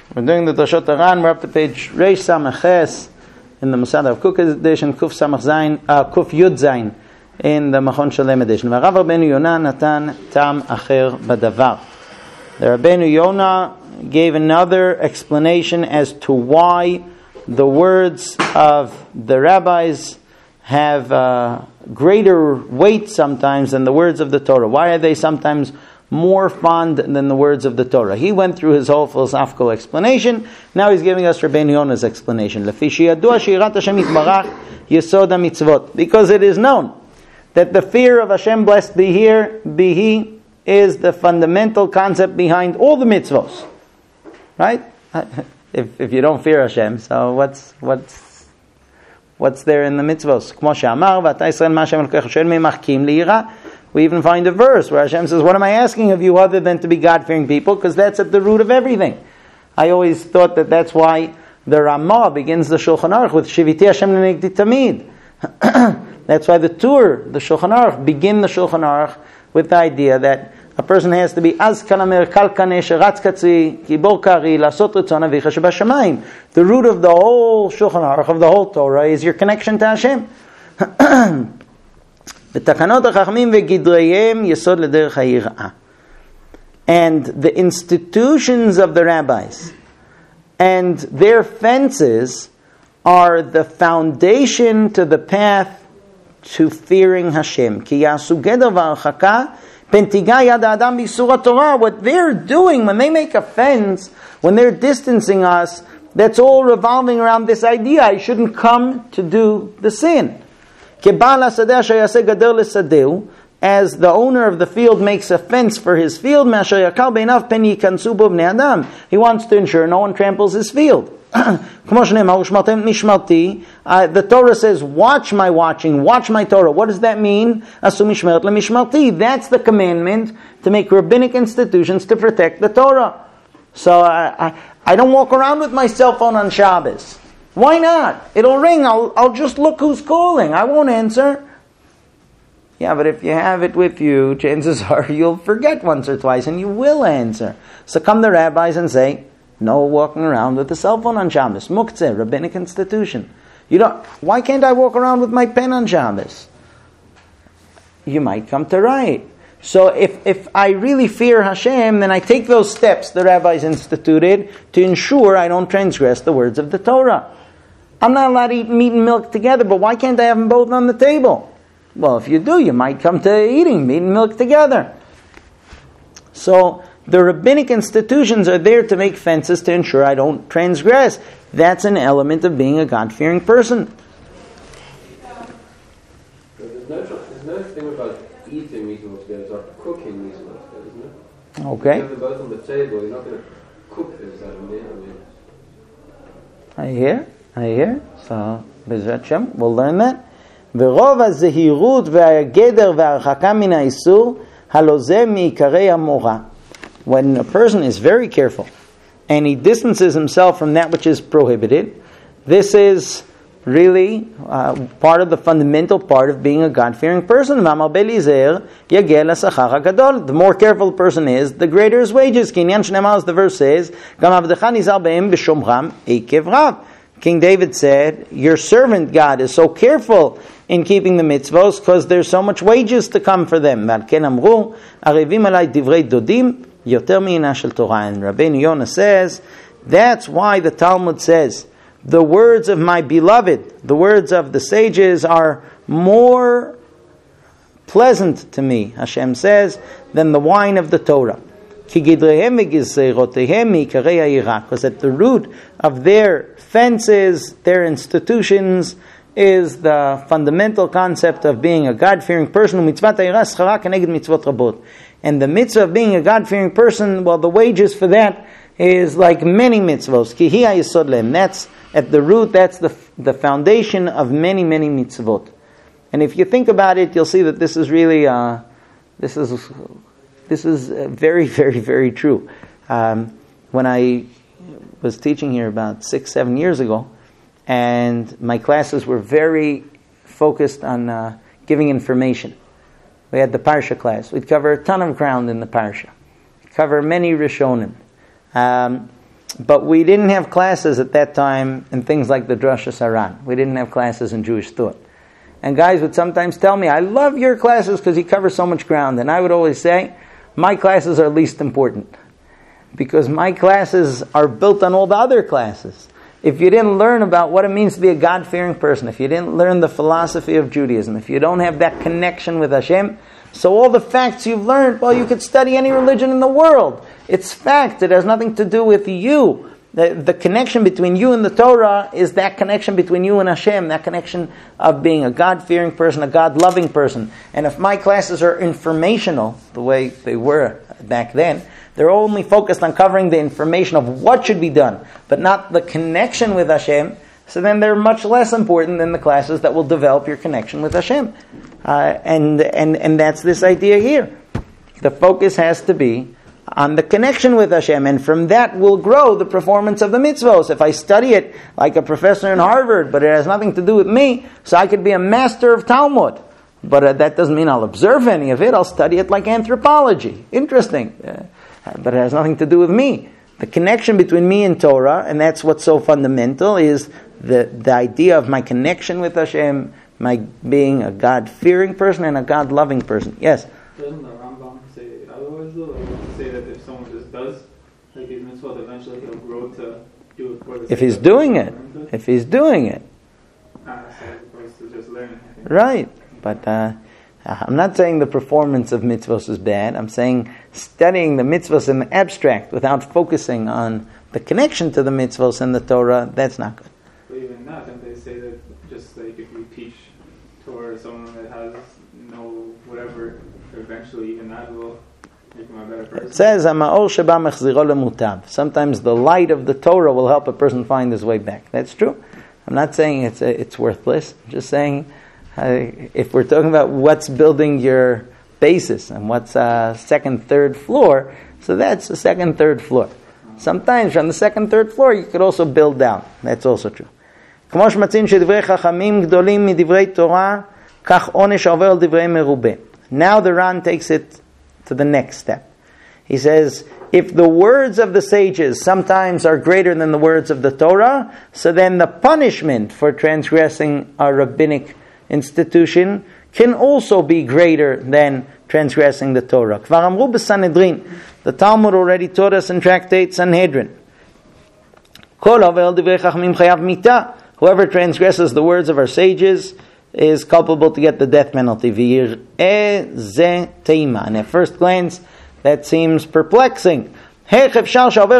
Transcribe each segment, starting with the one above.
We're doing the Toshot Aran. We're up to page Reish Samach Ches in the Musad of Kuk edition, Kuf Samach Zayin, Kuf Yud Zayin in the Machon Shalem edition. V'Rav Rabbeinu Yonah natan tam acher badavar. The Rabbeinu Yonah gave another explanation as to why the words of the rabbis have greater weight sometimes than the words of the Torah. Why are they sometimes more fond than the words of the Torah? He went through his whole philosophical explanation. Now he's giving us Rabbeinu Yonah's explanation. Because it is known that the fear of Hashem, blessed be He, is the fundamental concept behind all the mitzvos. Right? If you don't fear Hashem, so what's there in the mitzvos? We even find a verse where Hashem says, what am I asking of you other than to be God-fearing people? Because that's at the root of everything. I always thought that that's why the Ramah begins the Shulchan Aruch with Shiviti Hashem Lenegdi Tamid. That's why the Shulchan Aruch, begin the Shulchan Aruch with the idea that a person has to be Az Kanamer Kalkane Sheratz Katzi Gibor Kari Lasot Ritzon Avicha Shebashamayim. The root of the whole Shulchan Aruch, of the whole Torah, is your connection to Hashem. And the institutions of the rabbis and their fences are the foundation to the path to fearing Hashem. What they're doing when they make a fence, when they're distancing us, that's all revolving around this idea: I shouldn't come to do the sin. As the owner of the field makes a fence for his field, he wants to ensure no one tramples his field. The Torah says, watch my watching, watch my Torah. What does that mean? That's the commandment to make rabbinic institutions to protect the Torah. So I don't walk around with my cell phone on Shabbos. Why not? It'll ring. I'll just look who's calling. I won't answer. Yeah, but if you have it with you, chances are you'll forget once or twice and you will answer. So come the rabbis and say, no walking around with a cell phone on Shabbos. Muktzeh, rabbinic institution. Why can't I walk around with my pen on Shabbos? You might come to write. So if I really fear Hashem, then I take those steps the rabbis instituted to ensure I don't transgress the words of the Torah. I'm not allowed to eat meat and milk together, but why can't I have them both on the table? Well, if you do, you might come to eating meat and milk together. So the rabbinic institutions are there to make fences to ensure I don't transgress. That's an element of being a God-fearing person. There's no thing about eating meat and milk together. It's like cooking meat and milk together, isn't it? Okay. You have them both on the table. You're not going to cook this out of meat. I hear. So, Bezrat Shem, we'll learn that. ורוב הזהירות והגדר וההרחקה מן האיסור הלא זה מעיקרי המורא. When a person is very careful and he distances himself from that which is prohibited, this is really part of the fundamental part of being a God-fearing person. The more careful the person is, the greater his wages. As the verse says, King David said, your servant God is so careful in keeping the mitzvos because there's so much wages to come for them. And Rabbeinu Yonah says, that's why the Talmud says, the words of my beloved, the words of the sages are more pleasant to me, Hashem says, than the wine of the Torah. Because at the root of their fences, their institutions, is the fundamental concept of being a God-fearing person. And the mitzvah of being a God-fearing person, well, the wages for that is like many mitzvos. That's at the root, that's the foundation of many, many mitzvot. And if you think about it, you'll see that this is really, this is very, very, very true. When I was teaching here about 6-7 years ago, and my classes were very focused on giving information. We had the Parsha class. We'd cover a ton of ground in the Parsha. Cover many Rishonim. but we didn't have classes at that time in things like the Drasha Saran. We didn't have classes in Jewish thought. And guys would sometimes tell me, I love your classes because you cover so much ground. And I would always say, my classes are least important. Because my classes are built on all the other classes. If you didn't learn about what it means to be a God-fearing person, if you didn't learn the philosophy of Judaism, if you don't have that connection with Hashem, so all the facts you've learned, well, you could study any religion in the world. It's fact. It has nothing to do with you. The connection between you and the Torah is that connection between you and Hashem, that connection of being a God-fearing person, a God-loving person. And if my classes are informational, the way they were back then, they're only focused on covering the information of what should be done, but not the connection with Hashem, so then they're much less important than the classes that will develop your connection with Hashem. And that's this idea here. The focus has to be on the connection with Hashem, and from that will grow the performance of the mitzvos. If I study it like a professor in Harvard, but it has nothing to do with me, so I could be a master of Talmud. But that doesn't mean I'll observe any of it. I'll study it like anthropology. Interesting. But it has nothing to do with me. The connection between me and Torah, and that's what's so fundamental, is the idea of my connection with Hashem, my being a God-fearing person and a God-loving person. Yes? Doesn't the Rambam say otherwise though? Like, say that if someone just does like his mitzvot, eventually he'll grow to do it for the If he's doing it. If he's doing it. So as opposed to just learning. Right. But I'm not saying the performance of mitzvos is bad. I'm saying studying the mitzvos in the abstract without focusing on the connection to the mitzvos and the Torah, that's not good. But even that, and they say that just like if you teach Torah to someone that has no whatever, eventually even that will make him a better person. It says, "Ha'ma'or sheba mechziro lemutav." Sometimes the light of the Torah will help a person find his way back. That's true. I'm not saying it's worthless. I'm just saying if we're talking about what's building your basis and what's second, third floor, so that's the second, third floor. Sometimes from the second, third floor you could also build down. That's also true. כמו שמצאים שדברי חכמים גדולים מדברי תורה, כך עונש עובר על דברי מרובה. Now the Ran takes it to the next step. He says, if the words of the sages sometimes are greater than the words of the Torah, so then the punishment for transgressing a rabbinic institution can also be greater than transgressing the Torah. כבר אמרו בסנהדרין, the Talmud already taught us in tractate Sanhedrin. כל העובר על דברי חכמים חייב מיתה. Whoever transgresses the words of our sages is culpable to get the death penalty. And at first glance, that seems perplexing. How could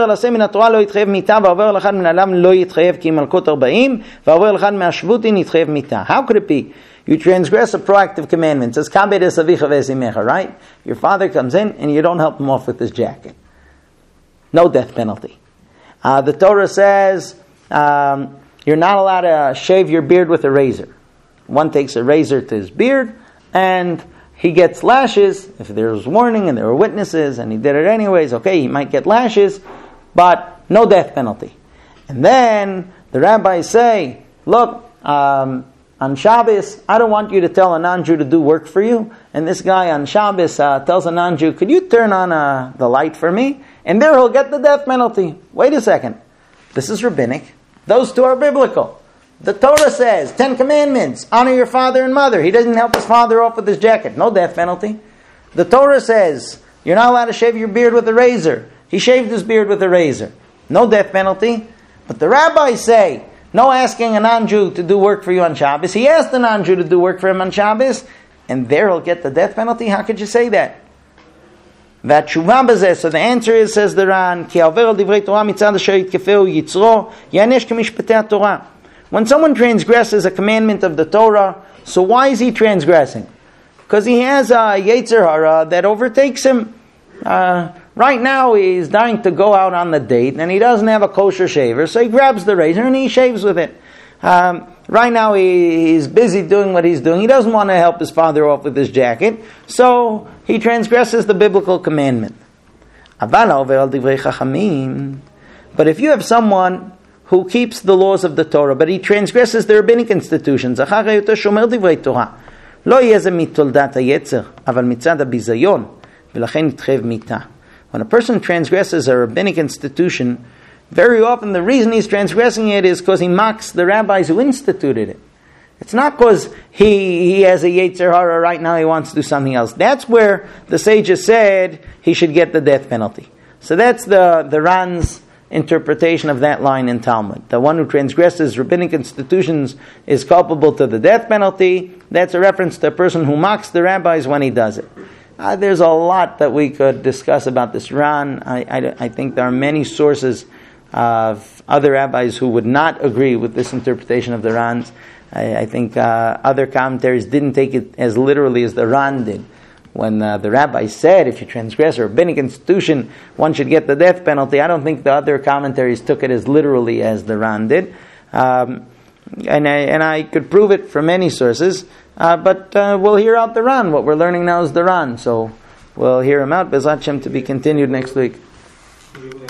it be? You transgress a proactive commandment. It says, right? Your father comes in and you don't help him off with his jacket. No death penalty. The Torah says you're not allowed to shave your beard with a razor. One takes a razor to his beard and he gets lashes. If there was warning and there were witnesses and he did it anyways, okay, he might get lashes, but no death penalty. And then the rabbis say, look, on Shabbos, I don't want you to tell a non-Jew to do work for you. And this guy on Shabbos tells a non-Jew, could you turn on the light for me? And there he'll get the death penalty. Wait a second. This is rabbinic. Those two are biblical. The Torah says, 10 commandments, honor your father and mother. He doesn't help his father off with his jacket. No death penalty. The Torah says, you're not allowed to shave your beard with a razor. He shaved his beard with a razor. No death penalty. But the rabbis say, no asking a non-Jew to do work for you on Shabbos. He asked a non-Jew to do work for him on Shabbos, and there he'll get the death penalty. How could you say that? So the answer is, says the Ran, when someone transgresses a commandment of the Torah, so why is he transgressing? Because he has a Yetzer Hara that overtakes him. Right now he's dying to go out on the date and he doesn't have a kosher shaver, so he grabs the razor and he shaves with it. Right now he's busy doing what he's doing. He doesn't want to help his father off with his jacket, so he transgresses the biblical commandment. But if you have someone who keeps the laws of the Torah, but he transgresses the rabbinic institutions, when a person transgresses a rabbinic institution, very often the reason he's transgressing it is because he mocks the rabbis who instituted it. It's not because he has a Yetzer Hara right now, he wants to do something else. That's where the sages said he should get the death penalty. So that's the Ran's interpretation of that line in Talmud. The one who transgresses rabbinic institutions is culpable to the death penalty. That's a reference to a person who mocks the rabbis when he does it. There's a lot that we could discuss about this Ran. I think there are many sources of other rabbis who would not agree with this interpretation of the Ran's. I think other commentaries didn't take it as literally as the Ran did. When the rabbi said, if you transgress a rabbinic institution, one should get the death penalty, I don't think the other commentaries took it as literally as the Ran did. And I could prove it from many sources, but we'll hear out the Ran. What we're learning now is the Ran, so we'll hear him out. B'ezrat Hashem, to be continued next week.